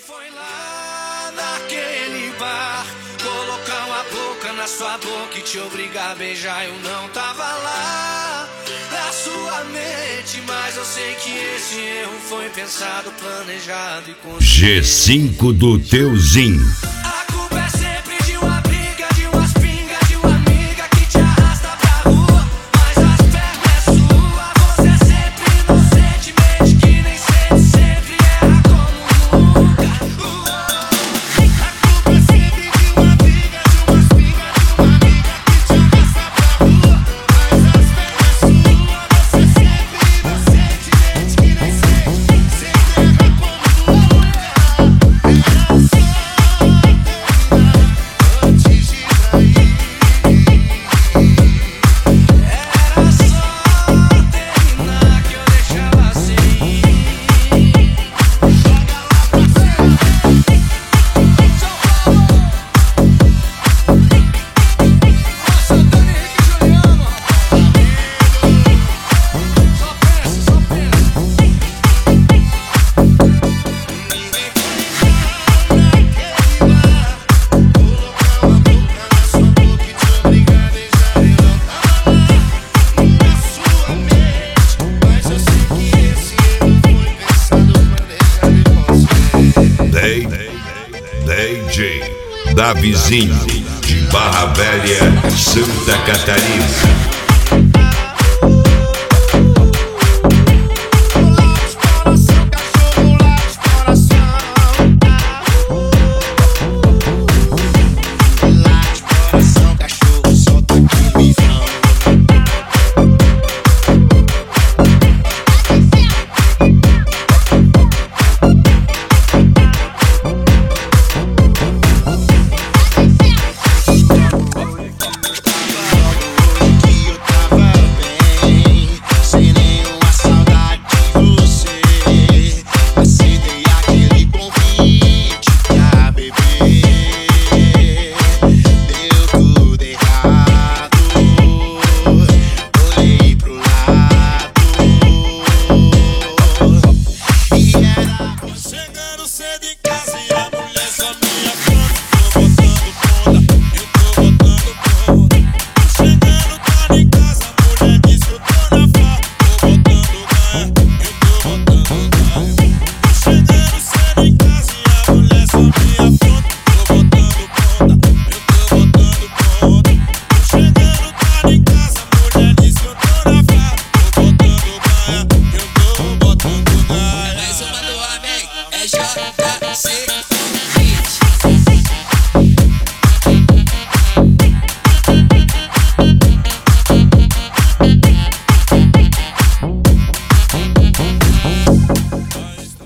foi lá naquele bar colocar uma boca na sua boca e te obrigar a beijar? Eu não tava lá na sua mente, mas eu sei que esse erro foi pensado, planejado e construído. G5 do Teuzinho. A culpa é sempre de uma briga, de umas pingas, de uma amiga que te arrasta pra rua, mas as pernas é sua. Você é sempre inocente, mente que nem sente, sempre erra como nunca. A culpa é sempre de uma briga, de umas pingas, de uma amiga que te arrasta pra rua, mas as pernas é sua. Você é sempre inocente, mente que nem sente, sempre erra como nunca. DJ Davizinho de Barra Velha, Santa Catarina. Mais uma do homem é J.